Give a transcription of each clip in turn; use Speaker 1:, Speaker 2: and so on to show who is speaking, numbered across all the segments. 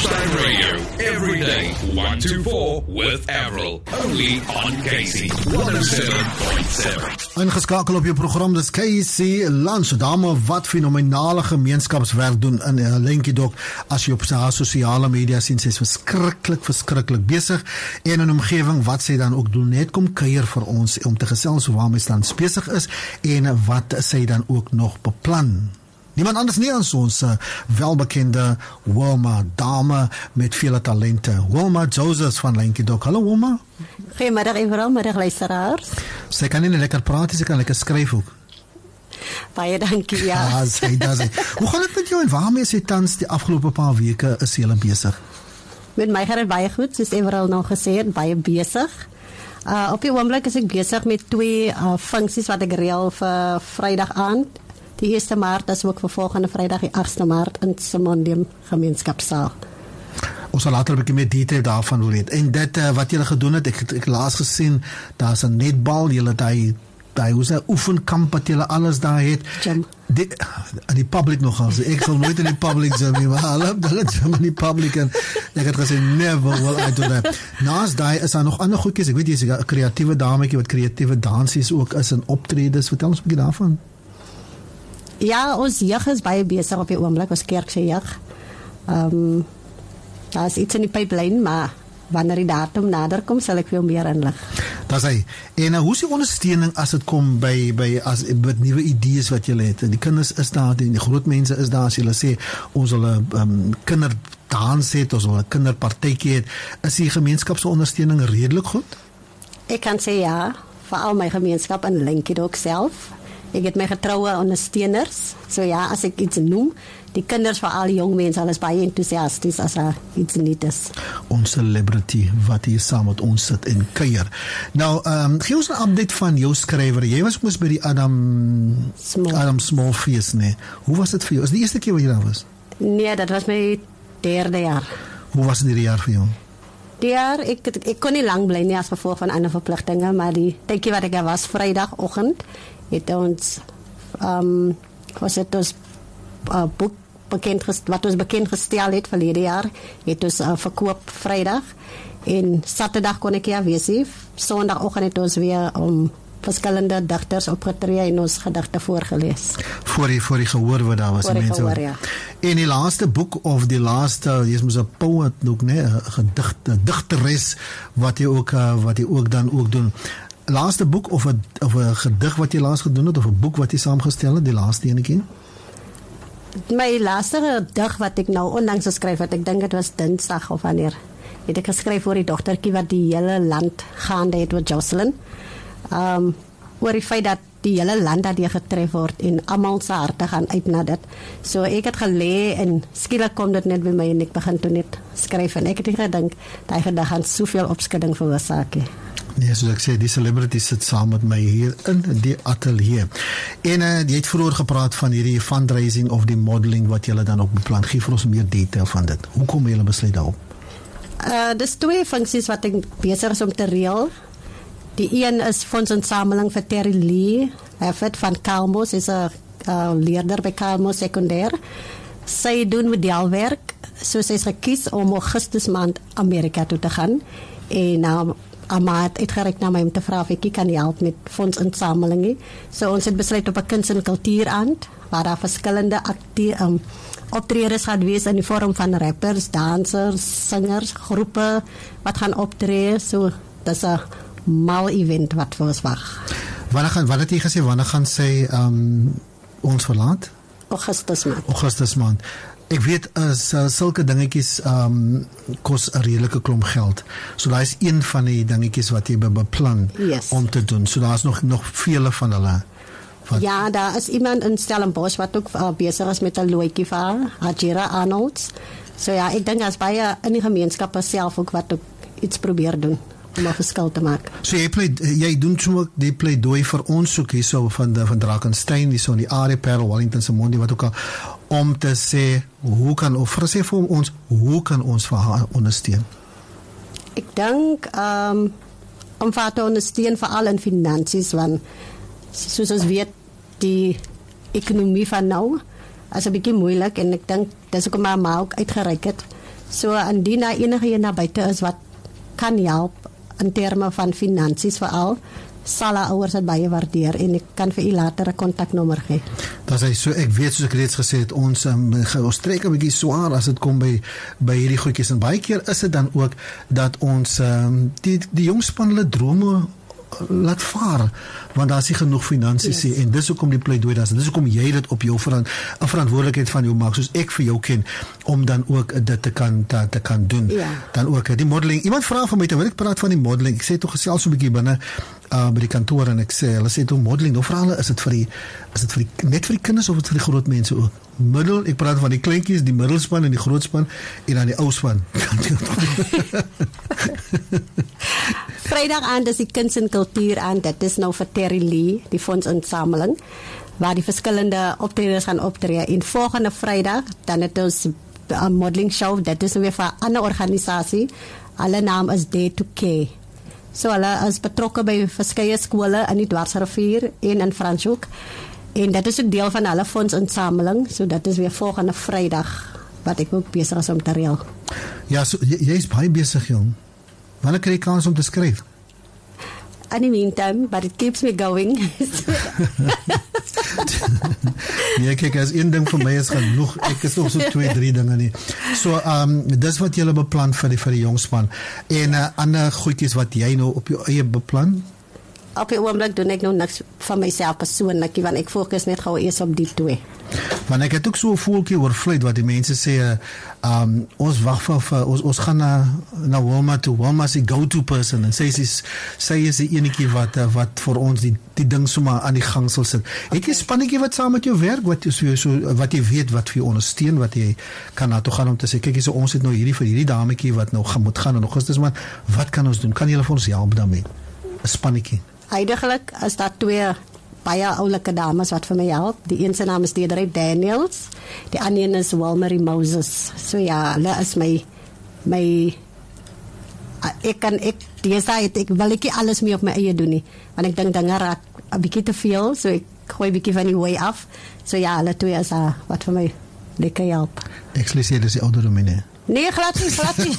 Speaker 1: Lunchtime Radio, every day, 1 to 4 with Avril. Only on KC 107.7.
Speaker 2: Ingeskakel op jou program, dis KC Lunch. Dame wat fenomenale gemeenskapswerk doen in Lenkiedok. As jy op haar sosiale media sien, sy is verskriklik besig. En 'n omgewing wat sy dan ook doen, net kom kuier vir ons om te gesels hoe waarmee sy dan besig is en wat sy dan ook nog beplan. Niemand anders nie as ons welbekende Wilma, dame met vele talente. Wilma Josephs van Lenkiedok. Hallo Wilma.
Speaker 3: Goeiemiddag en middag luisteraars.
Speaker 2: Sy kan nie lekker praat, sy kan lekker skryf ook.
Speaker 3: Baie dankie, ja.
Speaker 2: Sy das. Hoe gaan dit met jou en waarmee is jy tans die afgelope paar weke is jy besig?
Speaker 3: Met my gaan dit baie goed, soos Everal nou gesê het, baie besig. Op die oomblik is ek besig met 2 funksies wat ek reël vir Vrydag aand. Die 1 Maart is ook vir volgende Vrydag, die 8 Maart in Simondium gemeenskapssaal.
Speaker 2: Ons sal later 'n bietjie meer detail daarvan wil weet. En dit wat julle gedoen het, ek laas gesien, daar's 'n netbal, julle daai hoe se oefenkamp wat julle alles daar het. Die public nogal. Ek sal nooit in die public gym nie, maar hulle gym in die public en ek het gesê never will I do that. Naas daai is daar nog ander goedjies. Ek weet jy is 'n kreatiewe dametjie wat kreatiewe dansies ook is en optredes. Vertel ons 'n bietjie daarvan.
Speaker 3: Ja, ons jeug is baie besig op die oomblik, ons kerkse jeug. Daar is iets in die pipeline, maar wanneer die datum nader kom, sal ek veel meer inlig.
Speaker 2: Dis hy. En hoe is die ondersteuning as dit kom by met nuwe idees wat jy het? Die kinders is daar, die groot mense is daar, as jy sê ons wil 'n kinderdans het, ons wil 'n kinderpartytjie het. Is die gemeenskap se ondersteuning redelik goed?
Speaker 3: Ek kan sê ja, veral my gemeenskap in Lenkiedok self. Ek het my getroue ondersteuners. So ja, as ek iets noem, die kinders, veral die jong mense, alles baie entoesiasties as iets niet is.
Speaker 2: Ons celebrity wat hier saam met ons sit en kuier. Nou, gee ons 'n update van jou skrywer. Jy was mos by die Adam Small fees, nee. Hoe was dit vir jou? Is die eerste keer wat jy daar was?
Speaker 3: Nee, dat was my 3de jaar.
Speaker 2: Hoe was dit die jaar vir jou?
Speaker 3: Die jaar, ek kon nie lang bly nie as gevolg van ander verpligtinge, maar die tydjie wat ek daar was, Vrydagoggend, het ons boek wat ons bekend gestel het verlede jaar, het ons verkoop Vrydag en Saterdag kon ek wees. Sondagoggend het ons weer verskillende digters opgetree en ons gedigte voorgelees. Voor
Speaker 2: die gehoor wat daar was.
Speaker 3: Voor die gehoor, ja.
Speaker 2: En die laaste boek of die laaste, jy is 'n poet ook, nee, 'n digteres wat jy ook dan ook doen. Laaste boek of 'n gedig wat jy laas gedoen het of 'n boek wat jy saamgestel het, die laaste enetjie?
Speaker 3: My laaste gedig wat ek nou onlangs geskryf het, ek dink dit was Dinsdag of wanneer, het ek geskryf oor die dogtertjie wat die hele land gaande het met Jocelyn. Oor die feit dat die hele land daardeur getref word en almal se harte gaan uit na dit. So ek het gelê en skielik kom dit net by my en ek begin toe net skryf en ek het gedink daai gedig gaan soveel opskudding veroorsaak.
Speaker 2: Nee, soos ek sê, die celebrity sit saam met my hier in die ateljee. En jy het vroeër gepraat van hierdie fundraising of die modeling wat julle dan ook beplan. Gee vir ons meer detail van dit. Hoe kom julle besluit daarop?
Speaker 3: Dis 2 funksies wat ek besig is om te reël. Die een is fondsinsameling vir Terry Lee Heffert van Kalmos, is 'n leerder by Kalmos sekondêr. Sy doen modelwerk, so sy is gekies om Augustus maand Amerika toe te gaan en Amma het uitgereik na my om te vra of ek kan help met fondsinsameling. So ons het besluit op 'n kuns- en kultuuraand waar daar verskillende optredes gaan wees in die vorm van rappers, dansers, singers, groepe wat gaan optree. So dis 'n mal event wat vir ons wag.
Speaker 2: Wat het jy gesê, wanneer gaan sy ons verlaat? Augustus maand. Ek weet sulke dingetjies kos 'n redelike klomp geld. So daar is een van die dingetjies wat jy beplan om te doen. So daar is nog vele van hulle.
Speaker 3: Ja, daar is iemand in Stellenbosch wat ook besig is met 'n looitjie vir haar, Hajira Arnolds. So ja, ek dink as baie in die gemeenskap self ook wat ook iets probeer doen om 'n verskil te maak.
Speaker 2: So jy doen so die pleidooi vir ons ook hierso van Drakensberg, hierso in die area, Parel, Wellington, Simondium, wat ook al, om te sê, hoe kan ons vir haar ondersteun?
Speaker 3: Ek dink om vir haar te ondersteun veral in finansies, want soos ons weet, die ekonomie van nou is 'n bietjie moeilik en ek dink dis hoekom my ma ook uitgereik het So indien daar enige een na buite is wat kan help in terme van finansies veral, sal haar ouers dit baie waardeer en ek kan vir u later 'n kontaknommer gee.
Speaker 2: Dat is so, ek weet soos ek reeds gesê het, ons trek 'n bietjie swaar as dit kom by hierdie goedjies en baie keer is dit dan ook dat ons die jongspan hulle drome laat vaar, want daar is nie genoeg finansies nie, en dis hoekom die pleidooi daar is, dis hoekom jy dit op jou verantwoordelikheid van jou maak, soos ek vir jou ken, om dan ook dit te kan doen. Dan ook die modeling, iemand vraag van my, terwyl ek praat van die modeling, ek sê toch gesels so 'n bietjie binne by die kantoor, en ek sê, hulle sê toe modeling, nou vra hulle, is dit net vir die kinders, of is dit vir die groot mense ook? Ek praat van die kleintjies, die middelspan en die grootspan, en dan die ouspan.
Speaker 3: Vrydag aand is die kuns en kultuur aan, dit is nou vir Terry Lee, die fondsinsameling, waar die verskillende optreders gaan optree, en volgende Vrydag, dan het ons 'n modeling show, dit is weer van 'n ander organisasie, hulle naam is Day to Care. So hulle is betrokke by verskeie skole in die Dwarsrivier en in Franschhoek, en dit is ook deel van hulle fondsinsameling, so dit is weer volgende Vrydag, wat ek ook besig is om te reël.
Speaker 2: Ja, so, jy is baie besig, jong. Wanneer kry jy kans om te skryf?
Speaker 3: In the meantime, but it keeps me going.
Speaker 2: Nee, kyk, as een ding vir my is genoeg, ek is nog so 2-3 dinge nie. So, dis wat jy beplan vir die jongspan. En ander goedjies wat jy nou op jou eie beplan?
Speaker 3: Op die oomblik doen ek nou niks van myself persoonlik, want ek fokus net gou eers op die 2.
Speaker 2: Want ek het ook so 'n voeltjie oorvloei wat die mense sê, ons wag vir ons gaan na Wilma toe. Wilma is die go-to person, en sy is die enetjie wat vir ons die ding sommer aan die gang sal sit. Het jy 'n spannetjie wat saam met jou werk, wat jy weet wat vir jou ondersteun, wat jy kan na toe gaan om te sê, kyk, ons het nou vir hierdie dametjie wat nou moet gaan in Augustus, maar wat kan ons doen? Kan julle vir ons help daarmee? 'n Spannetjie.
Speaker 3: Huidiglik is daar 2 baie oulike dames wat vir my help. Die een se naam is Deidre Daniels, die ander een is Wilmarie Moses. So ja, hulle is my ek wil ek alles mee op my eie doen nie, want ek dink dinge raak 'n bietjie te veel, so ek gooi 'n bietjie van die way af. So ja, hulle 2 is wat vir my lekker help.
Speaker 2: Ek sê dis die ouder dominee.
Speaker 3: Nee, glad nie.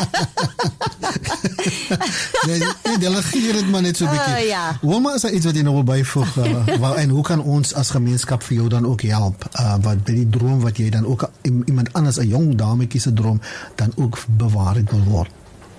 Speaker 2: Nee, delegeer dit maar net so 'n bietjie.
Speaker 3: Ja.
Speaker 2: Wilma, is daar iets wat jy nog wil byvoeg? En hoe kan ons as gemeenskap vir jou dan ook help? Wat by die droom wat jy dan ook iemand anders, 'n jong dametjie se droom, dan ook bewaarheid wil word?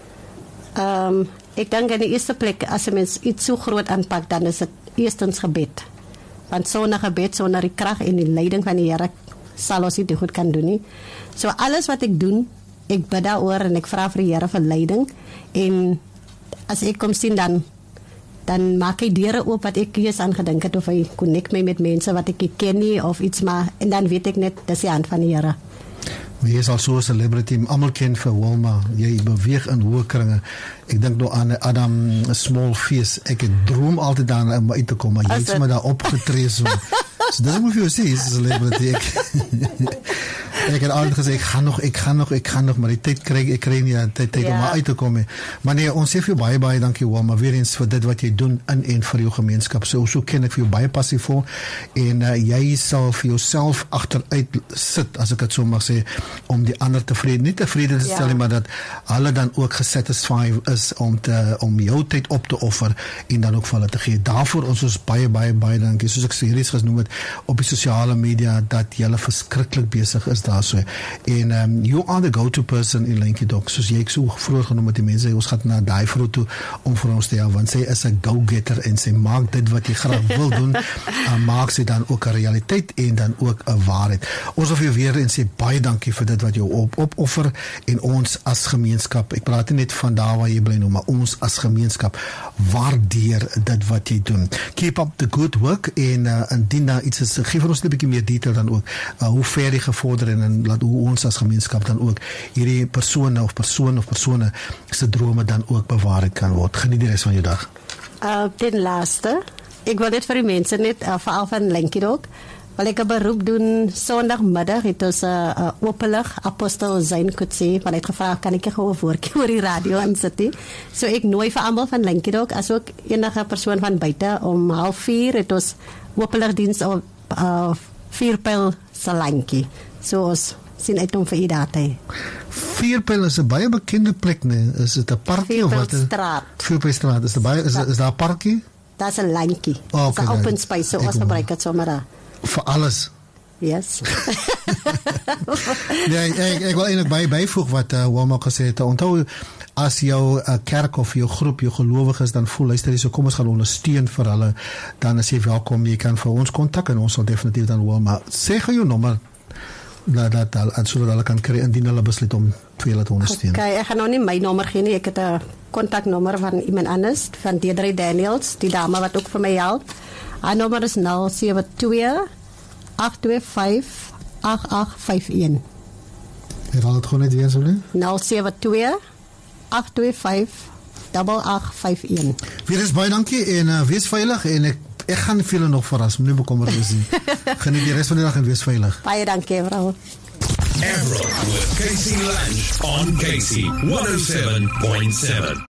Speaker 3: Ek dink in die eerste plek, as 'n mens iets so groot aanpak, dan is dit eerstens gebed. Want sonder gebed, sonder die krag en die leiding van die Here, sal ons dit goed kan doen nie. So alles wat ek doen, ek bid daaroor en ek vra vir die Here vir leiding, en as ek kom sien dan maak hy deure oop wat ek eers aan gedink het, of hy connect my met mense wat ek ken nie of iets, maar en dan weet ek net dis die hand van die Here.
Speaker 2: Jy is al so 'n celebrity, almal ken vir Wilma, jy beweeg in hoë kringe. Ek dink nou aan Adam Small Face, ek droom altyd daaraan om uit te kom, maar jy het sommer daar opgetree so. So dis moet vir jou sê, jy is 'n celebrity. Ek het altyd gesê, ek gaan nog, maar die tyd ek kry nie tyd om uit te kom. Maar nee, ons sê vir jou baie dankie, Wilma, weer eens vir dit wat jy doen in en vir jou gemeenskap. So ken ek vir jou baie passievol, en jy sal vir jouself agteruit sit, as ek dit so mag sê, om die ander nie tevrede te stel, maar dat hulle dan ook gesatisfy is om jou tyd op te offer en dan ook vir hulle te gee. Daarvoor ons baie dankie. Soos ek series genoem het op die sosiale media, dat jy verskriklik besig is daar so. En you are the go-to person in Lenkiedok. Soos jy so vroeër genoem het, die mense, ons gaan na daai vrou toe om vir ons te help, want sy is 'n go-getter en sy maak dit wat jy graag wil doen, maak sy dan ook 'n realiteit en dan ook 'n waarheid. Ons wil vir jou weer en sê baie dankie vir dit wat jy opoffer, en ons as gemeenskap, ek praat nie net van daar waar jy bly nou, maar ons as gemeenskap waardeer dit wat jy doen. Keep up the good work, en indien daar iets is, geef vir ons 'n bietjie meer detail dan ook, hoe ver jy gevorder en laat hoe ons as gemeenskap dan ook hierdie persone se drome dan ook bewaar kan word. Geniet die res van jou dag.
Speaker 3: Ten laaste, ek wil dit vir die mense net, veral van Lenkiedok, wil ek 'n beroep doen. Sondagmiddag het ons 'n openlig apostel Zain Kutse, want hy het gevra, kan ek gou 'n woordjie oor die radio insit? So ek nooi vir almal van Lenkiedok, as ook enige persoon van buite, om 3:30 het ons openlig diens op Vierpyl Salankie. So ons sien uit om vir u daar te hê.
Speaker 2: Vierpyl is 'n baie bekende plek, nee. Is dit 'n parkie of wat?
Speaker 3: Vierpylstraat.
Speaker 2: Vierpylstraat. Is daar 'n parkie?
Speaker 3: Daar's 'n landjie.
Speaker 2: Oh, okay,
Speaker 3: Dis 'n open
Speaker 2: dan-
Speaker 3: space, so
Speaker 2: ek
Speaker 3: ons
Speaker 2: hoor.
Speaker 3: gebruik dit sommer daar.
Speaker 2: Vir alles.
Speaker 3: Yes.
Speaker 2: Nee, ek wil eintlik byvoeg wat Wilma gesê het. Onthou, as jou kerk of jou groep, jou gelowiges dan voel, luister hier, so kom ons gaan ondersteun vir hulle, dan is jy welkom, jy kan vir ons kontak en ons sal definitief dan Wilma, sê gou jou nommer, dat sodat hulle kan kry indien hulle besluit om vir julle te ondersteun.
Speaker 3: Okay, ek gaan nou nie my nommer gee nie. Ek het 'n kontaknommer van iemand anders, van Deidre Daniels, die dame wat ook vir my help. Haar nommer is 072 825 8851.
Speaker 2: Herhaal het gewoon net weer asseblief.
Speaker 3: 072 825 8851.
Speaker 2: Weer eens baie dankie en wees veilig en ek gaan vir julle nog verras, moenie bekommerd wees nie. Geniet die res van die dag en wees veilig.
Speaker 3: Baie dankie, vrou.
Speaker 1: Avril with Casey Lange on Casey 107.7.